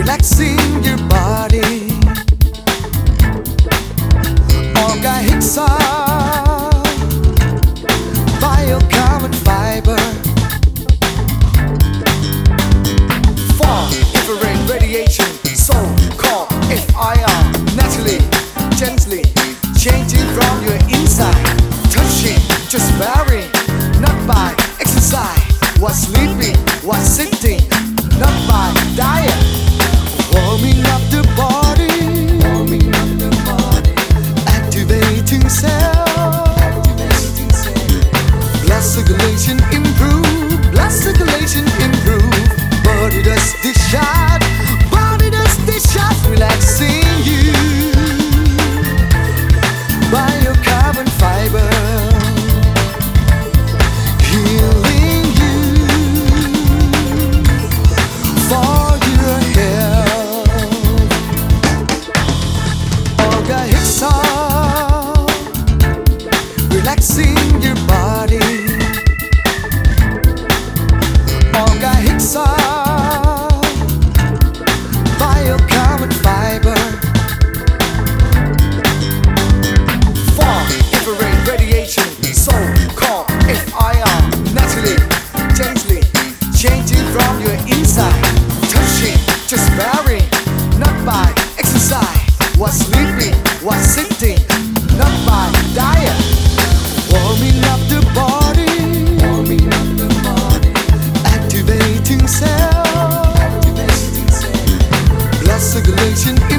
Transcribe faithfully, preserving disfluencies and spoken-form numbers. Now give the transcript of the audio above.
relaxing your body. Orga Hixa, biocarbon fiber. Four, infrared radiation, so-called F I R. Naturally, gently, changing from your inside. Touching, just varying, not by exercise. What's sleeping, what's sitting, not by diet. Warming up the body, warming up the body, activating cells, activating cells. Blood circulation improve, blood circulation improve. Body does discharge, body does discharge, relaxing you. Biocarbon fiber, healing you for your health. Orga Hixa, relaxing your body. Orga Hixa, biocarbon fiber. Four, infrared radiation, so-called F I R. Naturally, gently, changing from your inside. Touching, just varying, not by exercise. What's sleeping, what's sitting, not by diet. Warming up the body, warming up the body, activating cells, activating cells. Blood circulation